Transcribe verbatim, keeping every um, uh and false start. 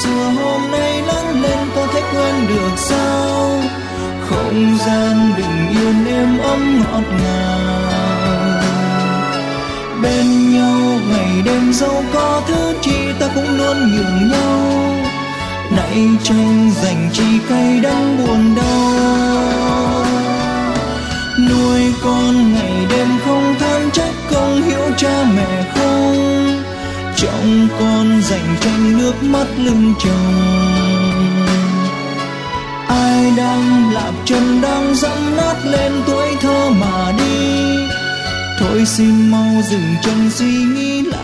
xưa hôm nay lớn lên có thể quên được sao? Không gian bình yên êm ấm ngọt ngào, bên nhau ngày đêm dẫu có thứ chi ta cũng luôn nhường nhau. Nãy tranh giành chi cay đắng buồn đau, nuôi con ngày đêm không than trách công hiếu cha mẹ không. Trọng con dành tranh nước mắt lưng chồng, ai đang lạp chân đang dẫm nát lên tuổi thơ mà đi. Thôi xin mau dừng chân suy nghĩ lại